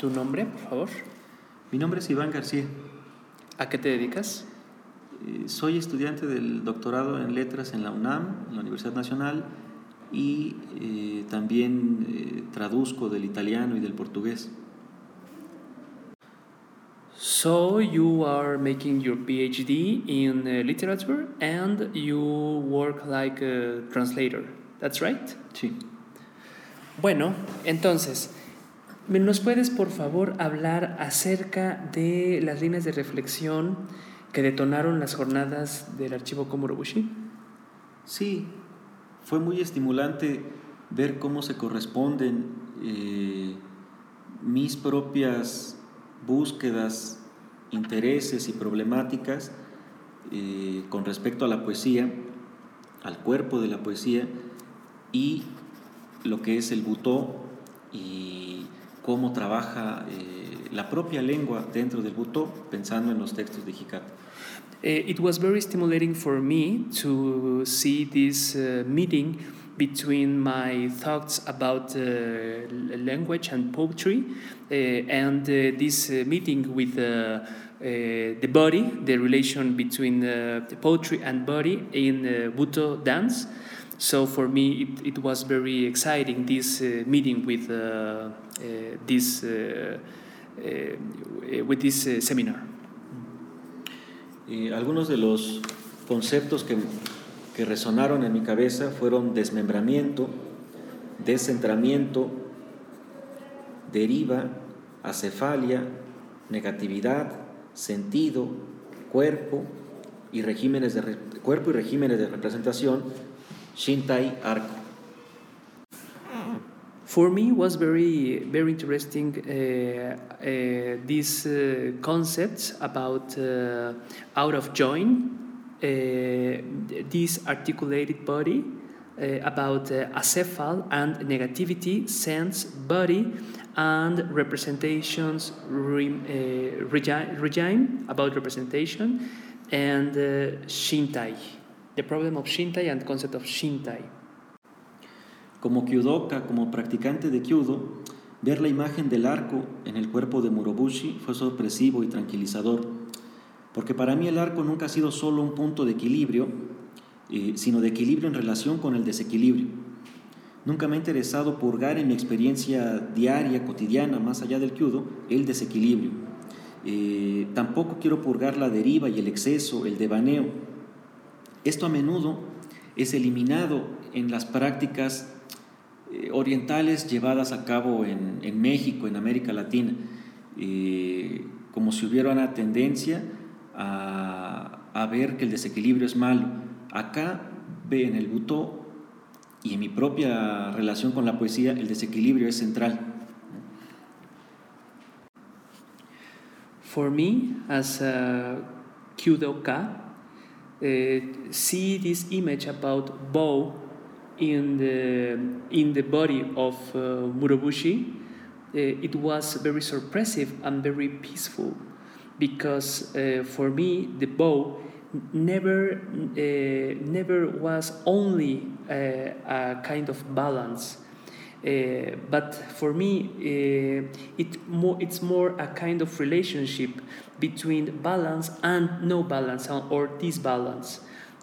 ¿Tu nombre, por favor? Mi nombre es Iván García. ¿A qué te dedicas? Soy estudiante del doctorado en Letras en la UNAM, en la Universidad Nacional, y también traduzco del italiano y del portugués. So you are making your PhD in literature and you work like a translator. That's right? Sí. Bueno, entonces, ¿nos puedes por favor hablar acerca de las líneas de reflexión que detonaron las jornadas del archivo Komurobushi? Sí, fue muy estimulante ver cómo se corresponden mis propias búsquedas, intereses y problemáticas con respecto a la poesía, al cuerpo de la poesía y lo que es el butó y cómo trabaja la propia lengua dentro del butó, pensando en los textos de Hikaru. It was very stimulating for me to see this meeting between my thoughts about language and poetry and this meeting with the body, the relation between the poetry and body in Buto dance. So for me, it was very exciting, this meeting with this seminar. Algunos de los conceptos que resonaron en mi cabeza fueron desmembramiento, descentramiento, deriva, acefalia, negatividad, sentido, cuerpo y regímenes de representación, shintai, arco. For me, was very interesting these concepts about out of join, this articulated body, about acephal and negativity, sense, body, and representations regime about representation, and shintai, the problem of shintai and concept of shintai. Como kyudoka, como practicante de kyudo, ver la imagen del arco en el cuerpo de Murobushi fue sorpresivo y tranquilizador, porque para mí el arco nunca ha sido solo un punto de equilibrio, sino de equilibrio en relación con el desequilibrio. Nunca me ha interesado purgar en mi experiencia diaria, cotidiana, más allá del kyudo, el desequilibrio. Tampoco quiero purgar la deriva y el exceso, el devaneo. Esto a menudo es eliminado en las prácticas orientales llevadas a cabo en México, en América Latina, como si hubiera una tendencia a ver que el desequilibrio es malo. Acá, en el butó y en mi propia relación con la poesía, el desequilibrio es central. For me, as a kyudoka, see this image about bow in the body of Murobushi, it was very surprising and very peaceful, because for me the bow never was only a kind of balance, but for me it's more a kind of relationship between balance and no balance or disbalance.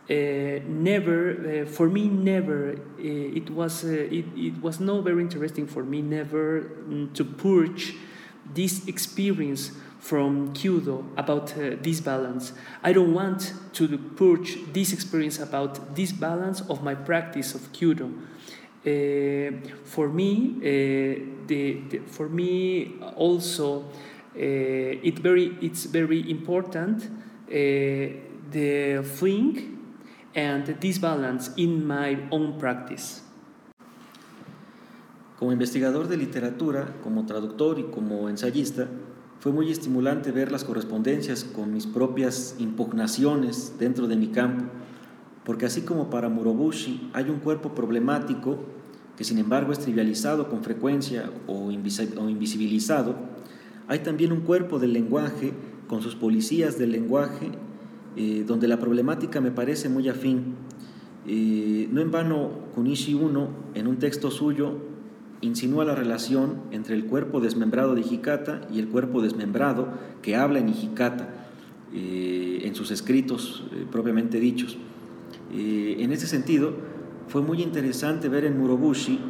For me, it was not very interesting for me never to purge this experience from kyudo about this balance. I don't want to purge this experience about this balance of my practice of kyudo. For me also it's very important the thing and this balance in my own practice. Como investigador de literatura, como traductor y como ensayista, fue muy estimulante ver las correspondencias con mis propias impugnaciones dentro de mi campo, porque así como para Murobushi hay un cuerpo problemático que sin embargo es trivializado con frecuencia o invisibilizado, hay también un cuerpo del lenguaje con sus policías del lenguaje, donde la problemática me parece muy afín. No en vano, Kunishi Uno, en un texto suyo, insinúa la relación entre el cuerpo desmembrado de Hijikata y el cuerpo desmembrado que habla en Hijikata, en sus escritos propiamente dichos. En ese sentido, fue muy interesante ver en Murobushi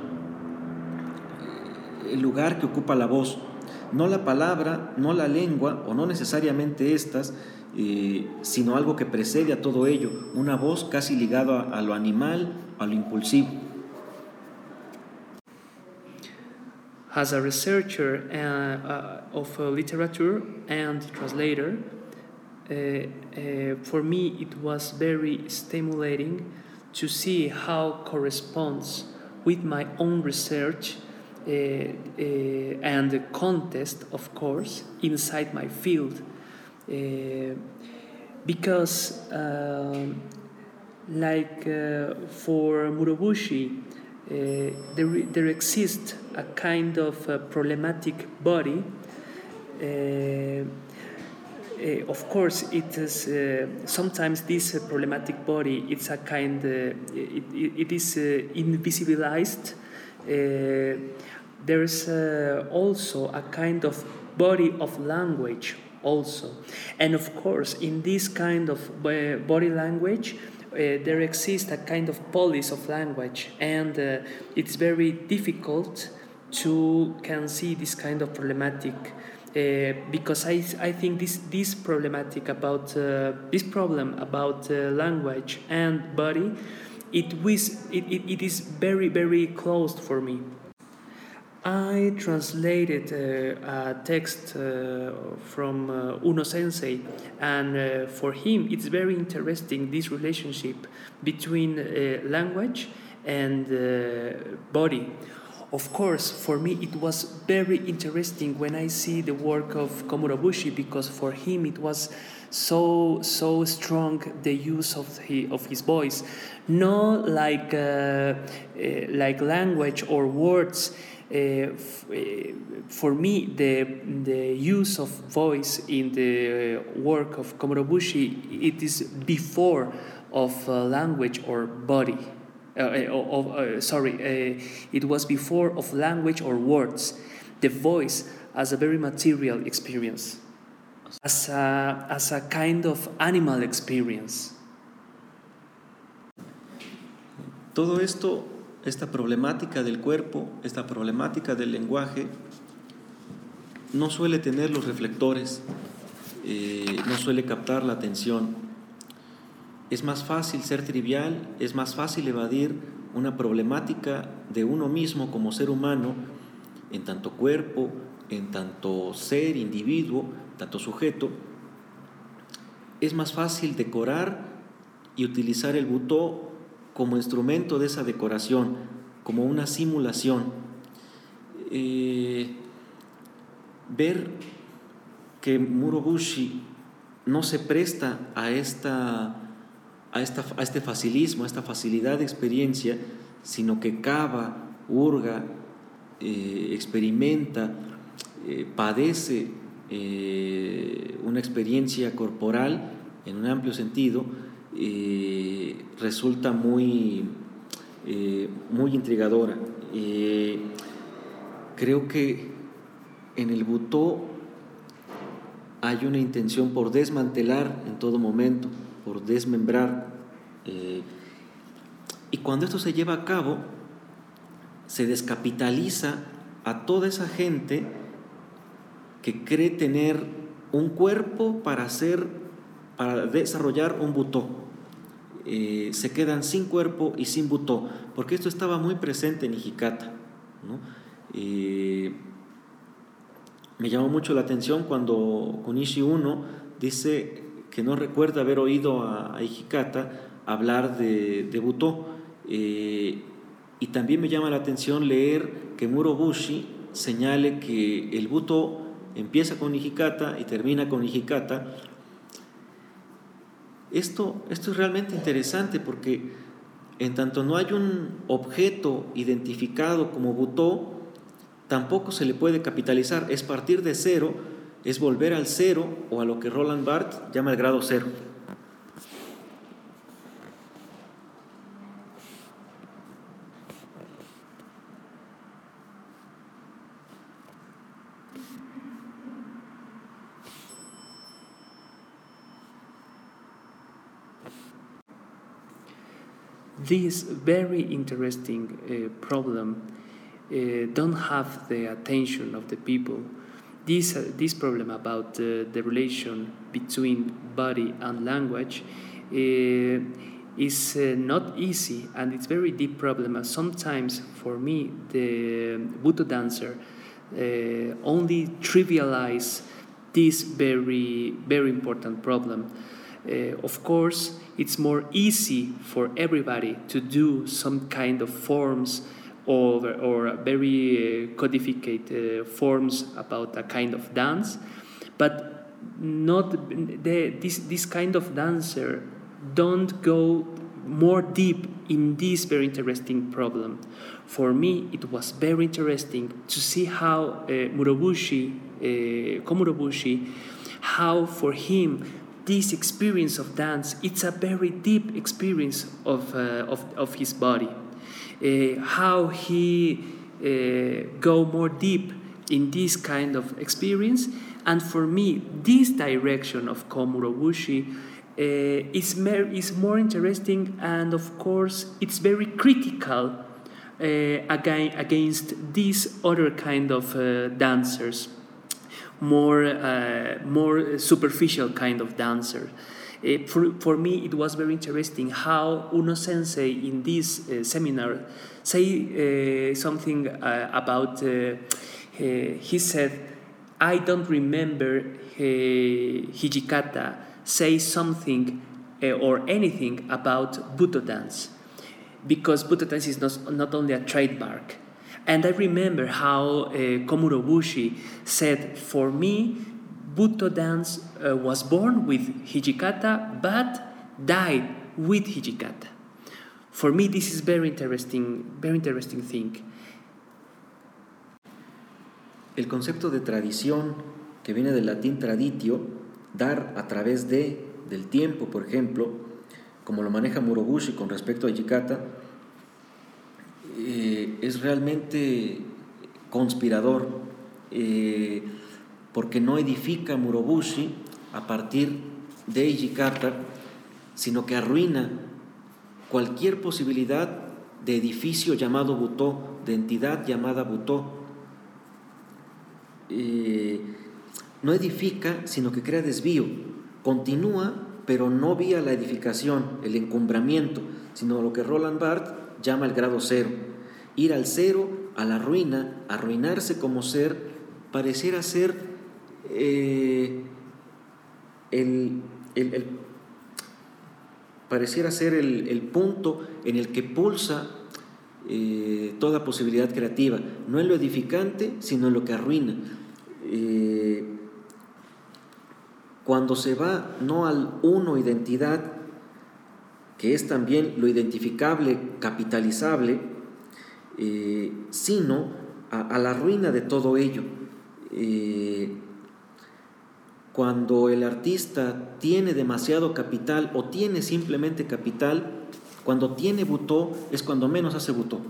el lugar que ocupa la voz, no la palabra, no la lengua, o no necesariamente estas, sino algo que precede a todo ello, una voz casi ligada a lo animal, a lo impulsivo. As a researcher of literature and translator, for me it was very stimulating to see how corresponds with my own research and the context, of course, inside my field. Because for Murobushi, there exists a kind of problematic body. Of course, it is sometimes this problematic body. It's a kind. It is invisibilized. There is also a kind of body of language also, and of course, in this kind of body language. There exists a kind of police of language, and it's very difficult to can see this kind of problematic because I think this problematic about this problem about language and body it is very very close for me. I translated a text from Uno Sensei, and for him it's very interesting this relationship between language and body. Of course, for me it was very interesting when I see the work of Komurobushi, because for him it was so strong the use of his voice, not like language or words. For me, the use of voice in the work of Komurobushi, it is before of language or body. It was before of language or words. The voice as a very material experience, as a kind of animal experience. Todo esto, esta problemática del cuerpo, esta problemática del lenguaje, no suele tener los reflectores, no suele captar la atención. Es más fácil ser trivial, es más fácil evadir una problemática de uno mismo como ser humano, en tanto cuerpo, en tanto ser, individuo, tanto sujeto. Es más fácil decorar y utilizar el butó como instrumento de esa decoración, como una simulación. Ver que Murobushi no se presta a este facilismo, a esta facilidad de experiencia, sino que cava, hurga, experimenta, padece una experiencia corporal en un amplio sentido, resulta muy intrigadora. Creo que en el butó hay una intención por desmantelar en todo momento, por desmembrar, y cuando esto se lleva a cabo, se descapitaliza a toda esa gente que cree tener un cuerpo para desarrollar un butó. Se quedan sin cuerpo y sin butó, porque esto estaba muy presente en Hijikata, ¿no? Me llamó mucho la atención cuando Kunishi Uno dice que no recuerda haber oído a Hijikata hablar de butó, y también me llama la atención leer que Murobushi señale que el butó empieza con Hijikata y termina con Hijikata. Esto es realmente interesante, porque en tanto no hay un objeto identificado como butó, tampoco se le puede capitalizar. Es partir de cero, es volver al cero, o a lo que Roland Barthes llama el grado cero. this very interesting problem don't have the attention of the people. This problem about the relation between body and language is not easy, and it's very deep problem. And sometimes, for me, the Buto dancer only trivialize this very, very important problem. Of course, it's more easy for everybody to do some kind of forms or very codified forms about a kind of dance, but not this kind of dancer don't go more deep in this very interesting problem. For me, it was very interesting to see how Komurobushi, how for him this experience of dance, it's a very deep experience of his body. How he go more deep in this kind of experience. And for me, this direction of Komurobushi is more interesting, and of course it's very critical against these other kind of dancers, more superficial kind of dancer. For me, it was very interesting how Uno Sensei in this seminar say something about. He said, "I don't remember Hijikata say something or anything about Buto dance, because Buto dance is not only a trademark." And I remember how Komurobushi said, "For me, Buto dance was born with Hijikata, but died with Hijikata." For me, this is very interesting thing. El concepto de tradición, que viene del latín traditio, dar a través del tiempo, por ejemplo, como lo maneja Murobushi con respecto a Hijikata, es realmente conspirador, porque no edifica Murobushi a partir de Hijikata, sino que arruina cualquier posibilidad de edificio llamado Butó, de entidad llamada Butó. No edifica, sino que crea desvío. Continúa, pero no vía la edificación, el encumbramiento, sino lo que Roland Barthes llama el grado cero. Ir al cero, a la ruina, arruinarse como ser, pareciera ser pareciera ser el punto en el que pulsa toda posibilidad creativa, no en lo edificante, sino en lo que arruina. Cuando se va no al uno identidad, que es también lo identificable, capitalizable, sino a la ruina de todo ello. Cuando el artista tiene demasiado capital o tiene simplemente capital, cuando tiene Butó es cuando menos hace Butó.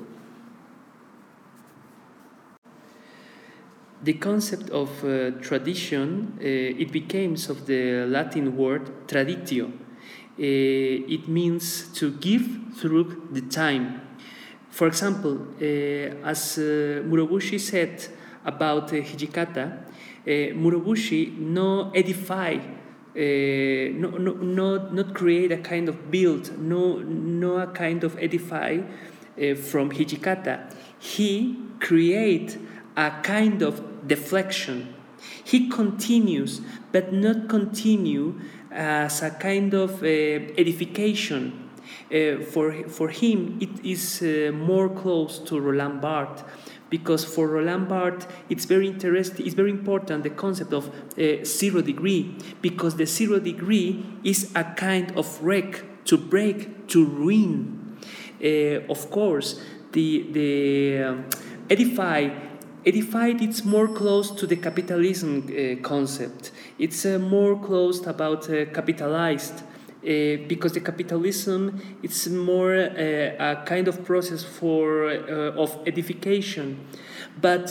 The concept of tradition, it became of the Latin word traditio. It means to give through the time. For example, as Murobushi said about Hijikata, Murobushi no edify, not create a kind of build, no a kind of edify from Hijikata. He create a kind of deflection. He continues, but not continue as a kind of edification. For him, it is more close to Roland Barthes, because for Roland Barthes, it's very interesting. It's very important the concept of 0 degree, because the 0 degree is a kind of wreck, to break, to ruin. Of course, the edified, it's more close to the capitalism concept. It's more close about capitalized, because the capitalism, it's more a kind of process of edification. But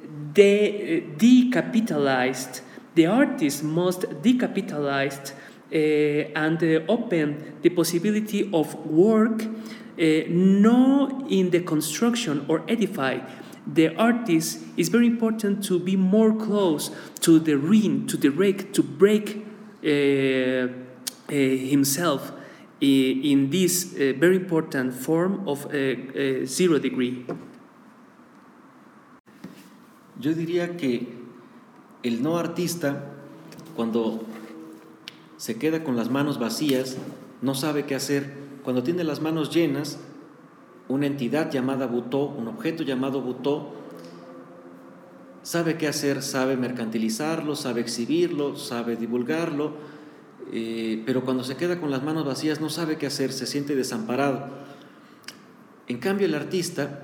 decapitalized, the artist must decapitalized and open the possibility of work not in the construction or edify. The artist is very important to be more close to the ring, to the rake, to break himself in this very important form of 0 degree. Yo diría que el no artista, cuando se queda con las manos vacías, no sabe qué hacer. Cuando tiene las manos llenas, una entidad llamada Butó, un objeto llamado Butó, sabe qué hacer, sabe mercantilizarlo, sabe exhibirlo, sabe divulgarlo, pero cuando se queda con las manos vacías no sabe qué hacer, se siente desamparado. En cambio, el artista,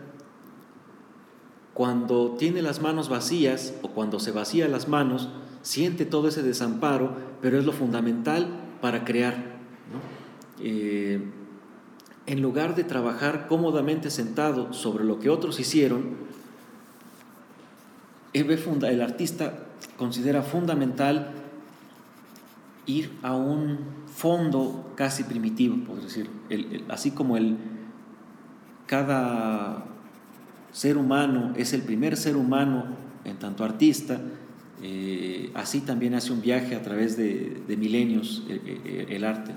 cuando tiene las manos vacías o cuando se vacía las manos, siente todo ese desamparo, pero es lo fundamental para crear, ¿no? En lugar de trabajar cómodamente sentado sobre lo que otros hicieron, el artista considera fundamental ir a un fondo casi primitivo, por decir, así como cada ser humano es el primer ser humano en tanto artista, así también hace un viaje a través de milenios el arte.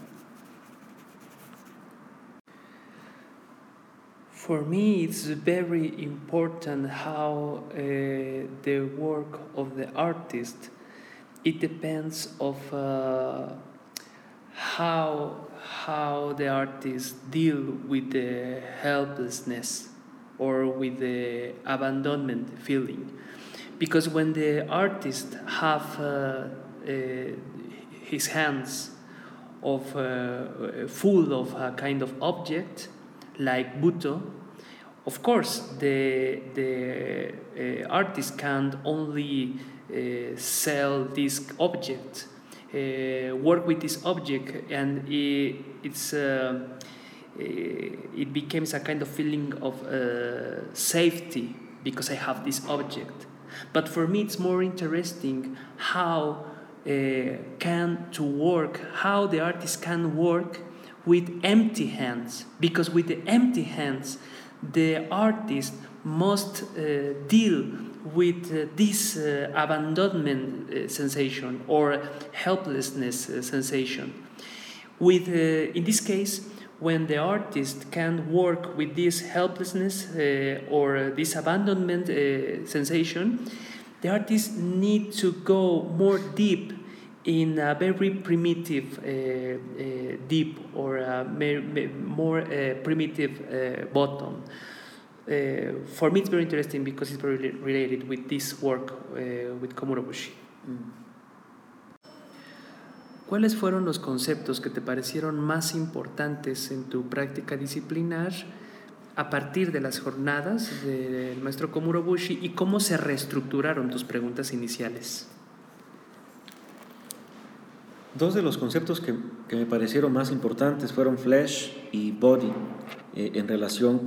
For me, it's very important how the work of the artist, it depends of how the artist deal with the helplessness or with the abandonment feeling. Because when the artist have his hands full of a kind of object, like Bhutto, of course, the artist can't only sell this object, work with this object, and it becomes a kind of feeling of safety because I have this object. But for me, it's more interesting how the artist can work with empty hands, because with the empty hands, the artist must deal with this abandonment sensation or helplessness sensation. In this case, when the artist can work with this helplessness or this abandonment sensation, the artist needs to go more deep in a very primitive deep or a more primitive bottom. For me, it's very interesting because it's very related with this work with Komuro Obushi. ¿Cuáles fueron los conceptos que te parecieron más importantes en tu práctica disciplinar a partir de las jornadas del maestro Komuro Obushi y cómo se reestructuraron tus preguntas iniciales? Dos de los conceptos que me parecieron más importantes fueron flesh y body en relación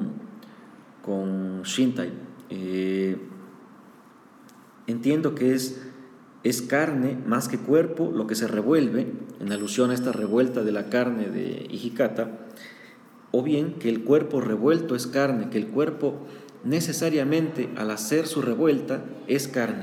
con Shintai. Entiendo que es carne más que cuerpo lo que se revuelve, en alusión a esta revuelta de la carne de Hijikata, o bien que el cuerpo revuelto es carne, que el cuerpo necesariamente al hacer su revuelta es carne.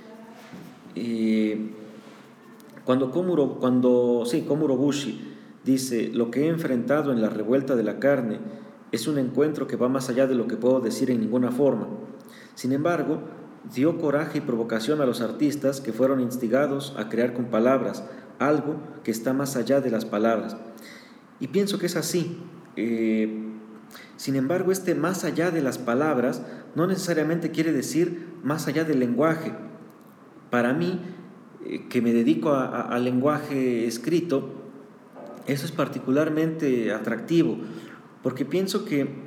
Cuando Komuro Obushi dice: lo que he enfrentado en la revuelta de la carne es un encuentro que va más allá de lo que puedo decir en ninguna forma. Sin embargo, dio coraje y provocación a los artistas que fueron instigados a crear con palabras algo que está más allá de las palabras. Y pienso que es así. Sin embargo, este más allá de las palabras no necesariamente quiere decir más allá del lenguaje. Para mí, que me dedico al lenguaje escrito, eso es particularmente atractivo, porque pienso que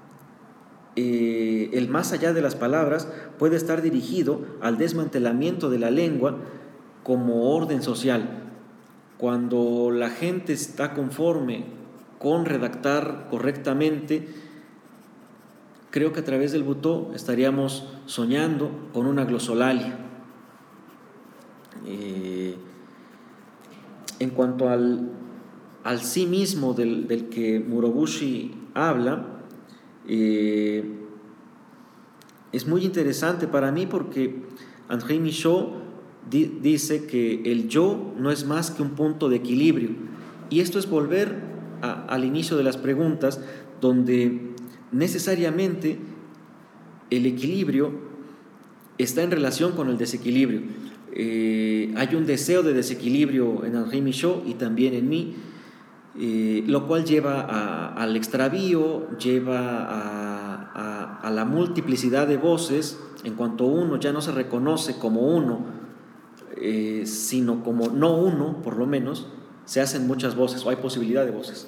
el más allá de las palabras puede estar dirigido al desmantelamiento de la lengua como orden social. Cuando la gente está conforme con redactar correctamente, creo que a través del Butó estaríamos soñando con una glosolalia. en cuanto al sí mismo del que Murobushi habla, es muy interesante para mí porque André Michaud dice que el yo no es más que un punto de equilibrio. Y esto es volver al inicio de las preguntas, donde necesariamente el equilibrio está en relación con el desequilibrio. Hay un deseo de desequilibrio en André Michaud y también en mí, lo cual lleva al extravío, lleva a la multiplicidad de voces, en cuanto uno ya no se reconoce como uno, sino como no uno, por lo menos, se hacen muchas voces o hay posibilidad de voces.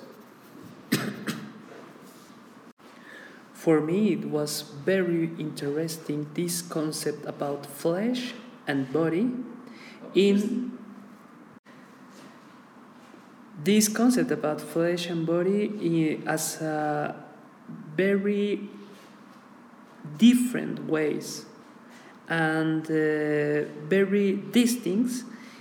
For me, it was very interesting this concept about flesh and body. In this concept about flesh and body as very different ways and very distinct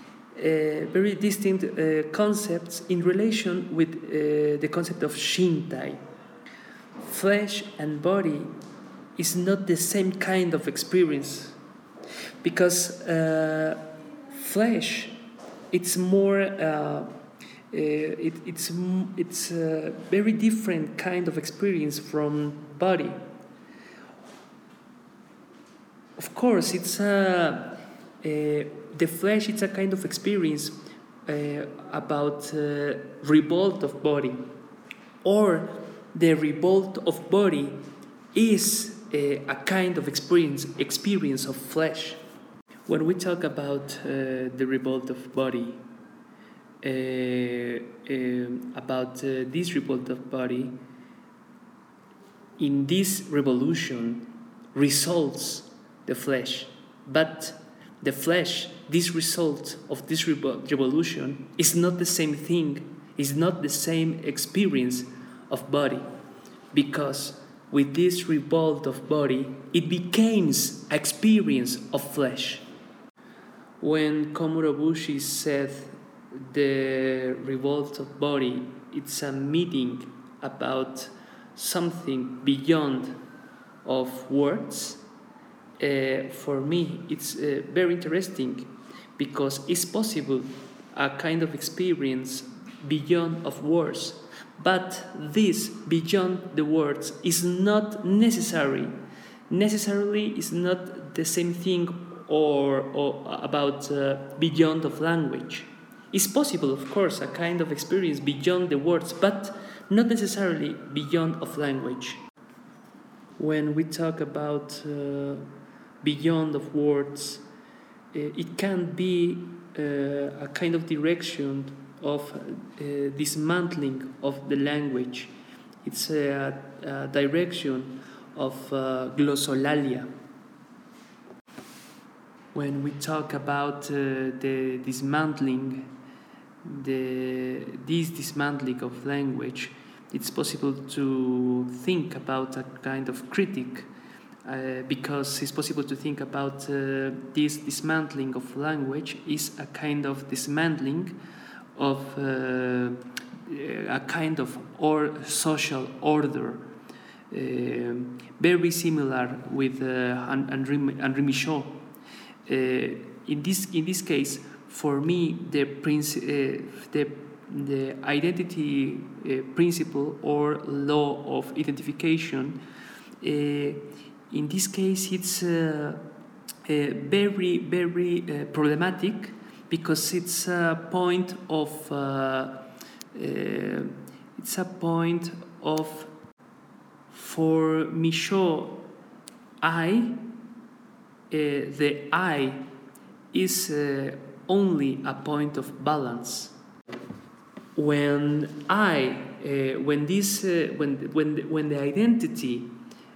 concepts in relation with the concept of Shintai. Flesh and body is not the same kind of experience because flesh, it's more it's a very different kind of experience from body. Of course, it's the flesh. It's a kind of experience about revolt of body, or the revolt of body is a kind of experience of flesh. When we talk about the revolt of body, about this revolt of body, in this revolution results the flesh, but the flesh, this result of this revolution, is not the same thing, is not the same experience of body, because with this revolt of body, it becomes experience of flesh. When Komurabushi said the revolt of body, it's a meeting about something beyond of words. For me, it's very interesting because it's possible a kind of experience beyond of words, but this beyond the words is not necessarily is not the same thing or about beyond of language. It's possible, of course, a kind of experience beyond the words, but not necessarily beyond of language. When we talk about beyond of words, it can be a kind of direction of dismantling of the language. It's a direction of glossolalia. When we talk about the dismantling, this dismantling of language, it's possible to think about a kind of critic, because it's possible to think about this dismantling of language is a kind of dismantling of a kind of social order, very similar with Henri Michaud. In this case, for me, the identity principle or law of identification, in this case, it's very problematic, because it's a point of for Michaud, the I is only a point of balance. When when the identity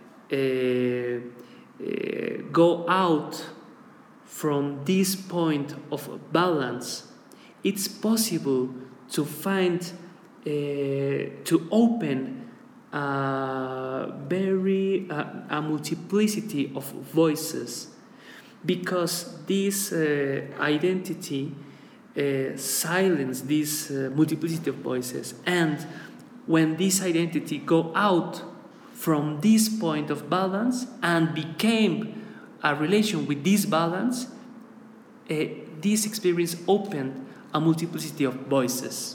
go out from this point of balance, it's possible to find to open a multiplicity of voices, because this identity silence this multiplicity of voices, and when this identity go out from this point of balance and became a relation with this balance, this experience opened a multiplicity of voices.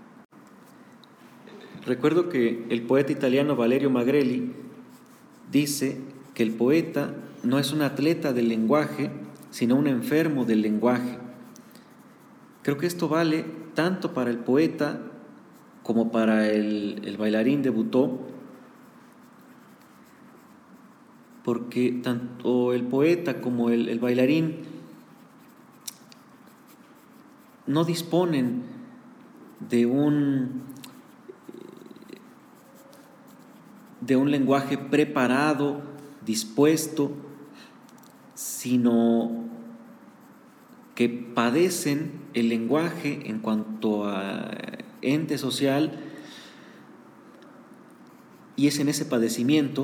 Recuerdo que el poeta italiano Valerio Magrelli dice que el poeta no es un atleta del lenguaje, sino un enfermo del lenguaje. Creo que esto vale tanto para el poeta como para el bailarín debutó, porque tanto el poeta como el bailarín no disponen de un lenguaje preparado, dispuesto, sino que padecen el lenguaje en cuanto a ente social, y es en ese padecimiento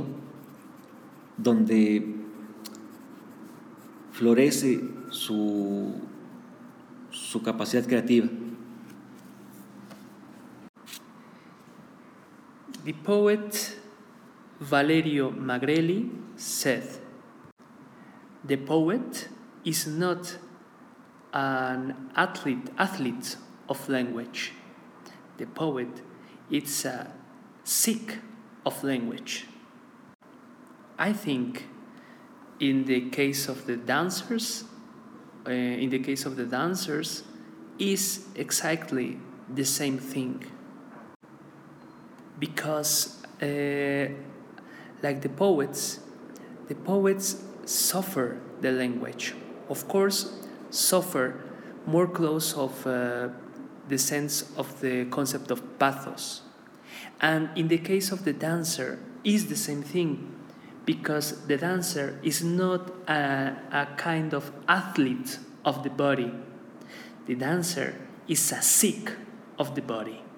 donde florece su capacidad creativa. The poet Valerio Magrelli said, "The poet is not an athlete of language. The poet is a sick of language." I think in the case of the dancers, is exactly the same thing, because like the poets suffer the language. Of course, suffer more close of the sense of the concept of pathos. And in the case of the dancer, is the same thing, because the dancer is not a kind of athlete of the body. The dancer is a sick of the body.